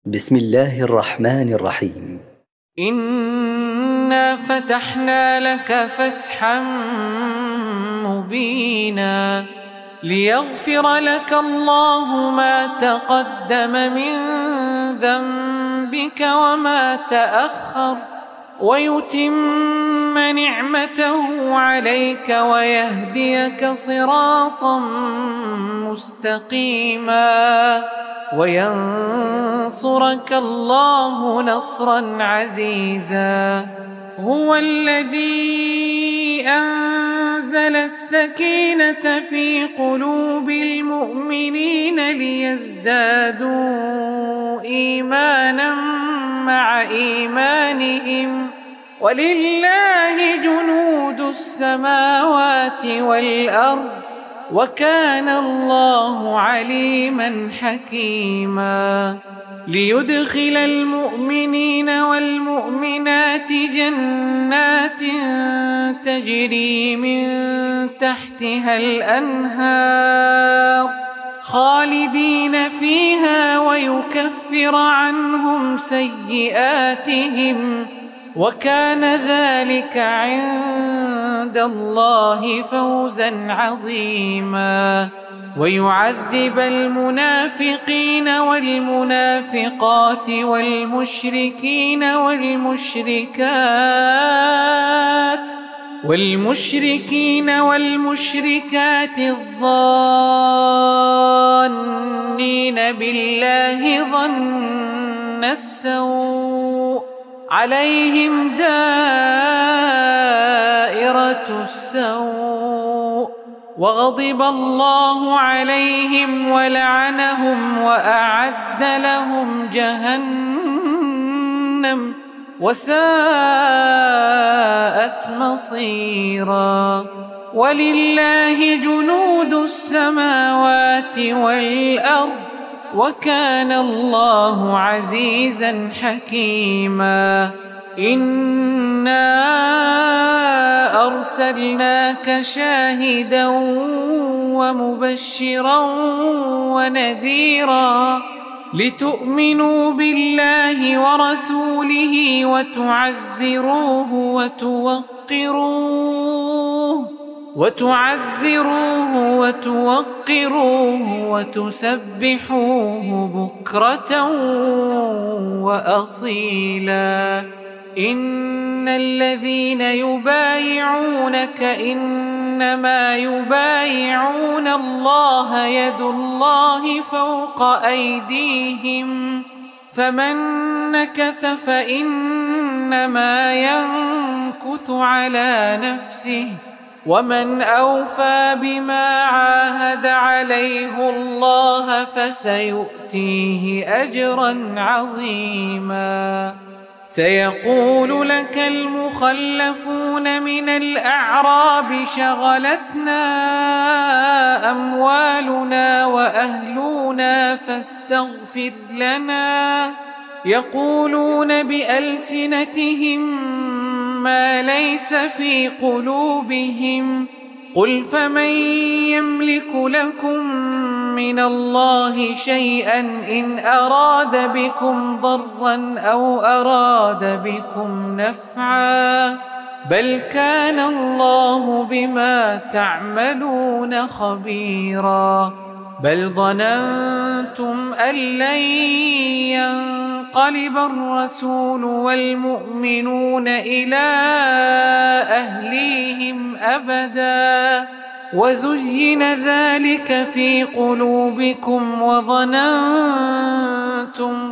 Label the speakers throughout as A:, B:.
A: بسم الله الرحمن الرحيم.
B: إنا فتحنا لك فتحا مبينا ليغفر لك الله ما تقدم من ذنبك وما تأخر ويتم نعمته عليك ويهديك صراطا مستقيما وينصرك الله نصرا عزيزا. هو الذي أنزل السكينة في قلوب المؤمنين ليزدادوا إيمانا مع إيمانهم ولله جنود السماوات والأرض وكان الله عليما حكيما. ليدخل المؤمنين والمؤمنات جنات تجري من تحتها الأنهار خالدين فيها ويكفر عنهم سيئاتهم وكان ذلك عند الله فوزا عظيما. ويعذب المنافقين والمنافقات والمشركين والمشركات الظانين بالله ظن السوء عليهم دائرة السوء وغضب الله عليهم ولعنهم وأعد لهم جهنم وساءت مصيرا. ولله جنود السماوات والأرض وكان الله عزيزا حكيما. إنا أرسلناك شاهدا ومبشرا ونذيرا لتؤمنوا بالله ورسوله وتعزروه وتوقروه وتسبحوه بكرة وأصيلا. إن الذين يبايعونك إنما يبايعون الله يد الله فوق أيديهم فمن نكث فإنما ينكث على نفسه ومن أوفى بما عاهد عليه الله فسيؤتيه أجرا عظيما. سيقول لك المخلفون من الأعراب شغلتنا أموالنا وأهلنا فاستغفر لنا يقولون بألسنتهم ما ليس في قلوبهم قل فمن يملك لكم من الله شيئا إن أراد بكم ضرا أو أراد بكم نفعا بل كان الله بما تعملون خبيرا. بل ظننتم أن لن ينقلب الرسول والمؤمنون إلى أهليهم أبدا وزين ذلك في قلوبكم وظننتم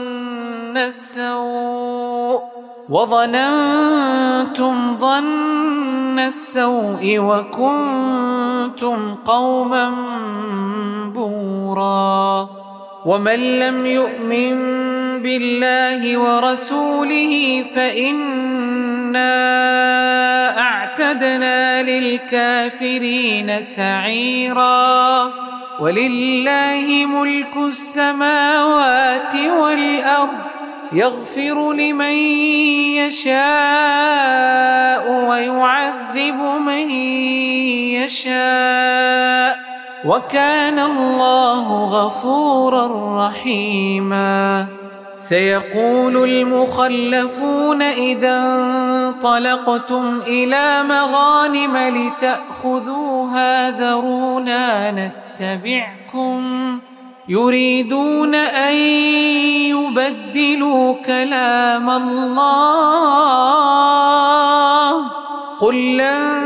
B: ظن السوء وكنتم قوما بورا. ومن لم يؤمن بالله ورسوله فإنا أعتدنا للكافرين سعيرا. ولله ملك السماوات والأرض يغفر لمن يشاء ويعذب من يشاء وكان الله غفورا رحيما. سيقول المخلفون إذا انطلقتم إلى مغانم لتأخذوها ذرونا نتبعكم يريدون أن يبدلوا كلام الله قل لن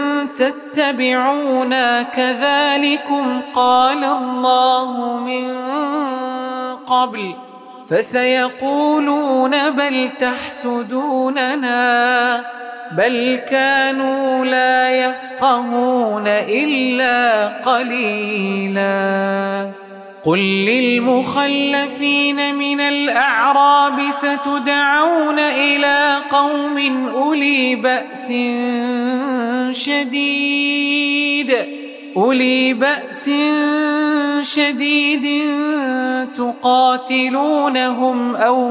B: تتبعونا كذلكم قال الله من قبل فسيقولون بل تحسدوننا بل كانوا لا يفقهون إلا قليلا قل للمخلفين من الأعراب ستدعون إلى قوم أولي بأس شديد تقاتلونهم أو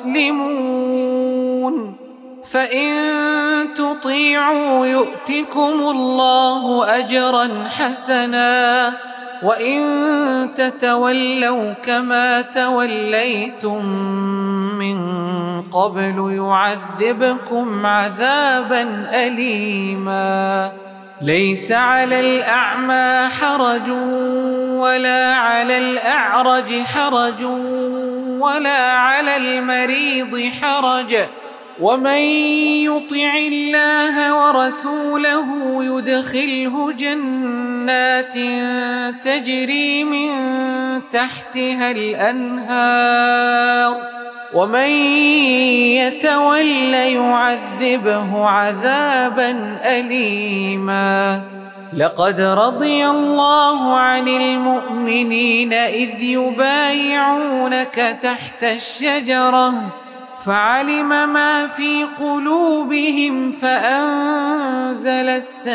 B: يسلمون فإن تطيعوا يؤتكم الله أجرا حسنا وإن تتولوا كما توليتم من قبل يعذبكم عذابا أليما ليس على الأعمى حرج ولا على الأعرج حرج ولا على المريض حرج ومن يطع الله ورسوله يدخله جنات تجري من تحتها الأنهار ومن يتول يعذبه عذابا أليما لقد رضي الله عن المؤمنين إذ يبايعونك تحت الشجرة فعلم ما في قلوبهم فأنزل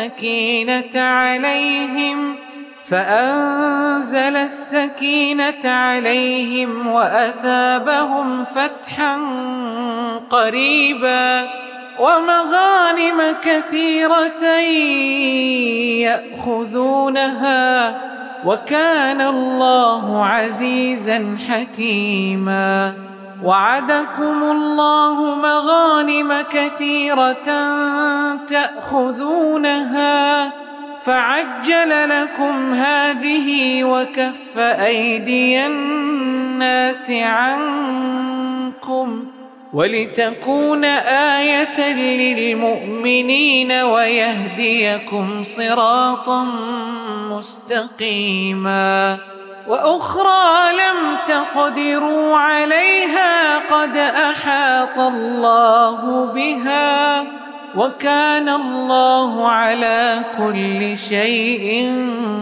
B: السكينة عليهم وأثابهم فتحا قريبا ومغانم كثيرة يأخذونها وكان الله عزيزا حكيما وعدكم الله مغانم كثيرة تأخذونها فعجل لكم هذه وكف أيدي الناس عنكم ولتكون آية للمؤمنين ويهديكم صراطا مستقيما وأخرى لم تقدروا عليها قد أحاط الله بها وكان الله على كل شيء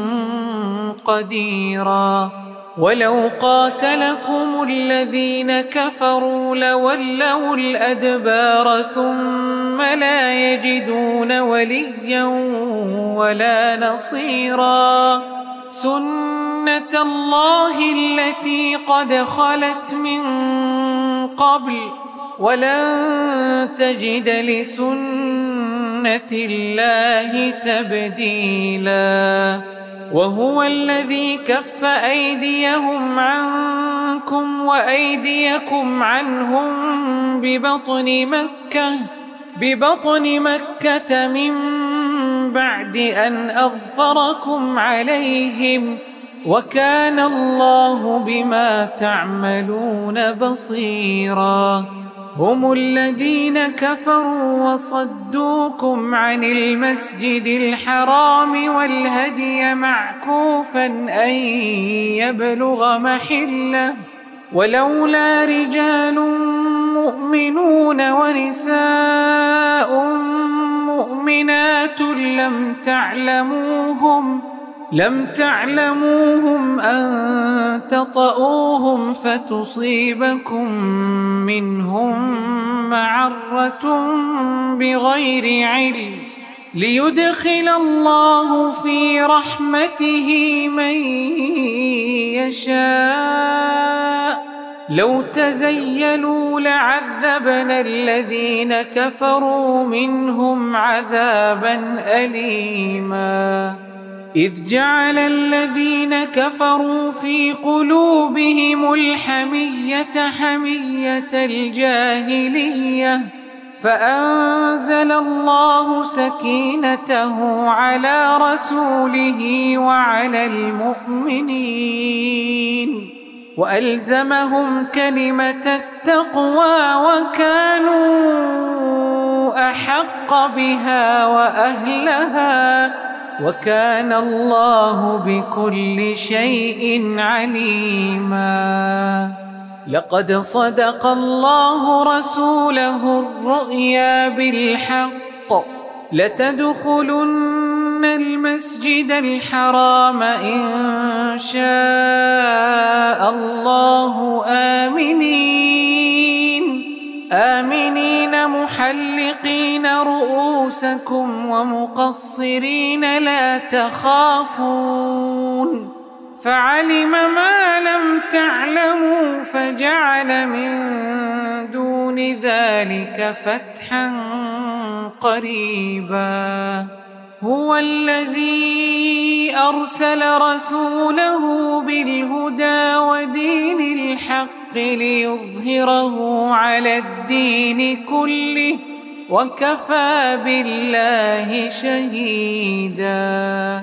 B: قديرا ولو قاتلكم الذين كفروا لولوا الأدبار ثم لا يجدون وليا ولا نصيرا سنة الله التي قد خلت من قبل ولن تجد لسنة الله تبديلا وهو الذي كف أيديهم عنكم وأيديكم عنهم ببطن مكة من بعد أن أظفركم عليهم وكان الله بما تعملون بصيرا هم الذين كفروا وصدوكم عن المسجد الحرام والهدي معكوفا أن يبلغ محله ولولا رجال مؤمنون ونساء مؤمنات لم تعلموهم أن تطؤوهم فتصيبكم منهم معرة بغير علم ليدخل الله في رحمته من يشاء لو تزيلوا لعذبنا الذين كفروا منهم عذابا أليما إذ جعل الذين كفروا في قلوبهم الحمية حمية الجاهلية فأنزل الله سكينته على رسوله وعلى المؤمنين وألزمهم كلمة التقوى وكانوا أحق بها وأهلها وكان الله بكل شيء عليما. لقد صدق الله رسوله الرؤيا بالحق لتدخلن المسجد الحرام إن شاء الله آمنين محلقين رؤوسكم ومقصرين لا تخافون فعلم ما لم تعلموا فجعل من دون ذلك فتحا قريبا. هو الذي أرسل رسوله بالهدى ودين الحق ليظهره على الدين كله وكفى بالله شهيدا.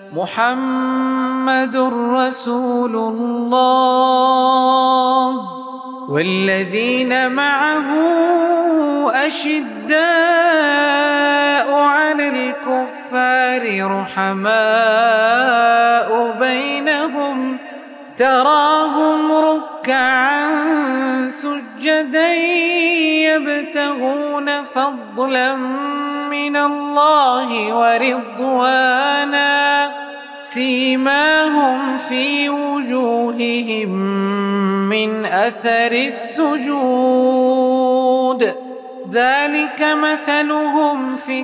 B: محمد رسول الله والذين معه أشداء على الكفار رحماء بينهم تراهم ركعا سجدا يبتغون فضلا من الله ورضوانا سيماهم في وجوههم من أثر السجود ذلك مثلهم في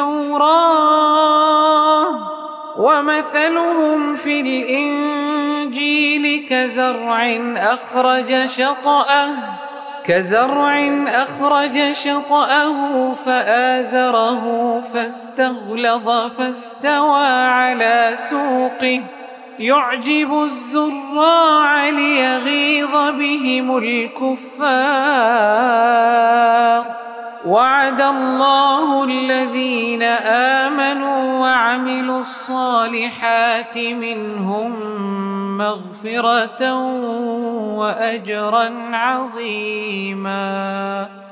B: التوراة ومثلهم في الإنجيل كزرع أخرج شطأه فآزره فاستغلظ فاستوى على سوقه يعجب الزراع ليغيظ بهم الكفار. وعد الله الذين آمنوا وعملوا الصالحات منهم مغفرة وأجرا عظيما.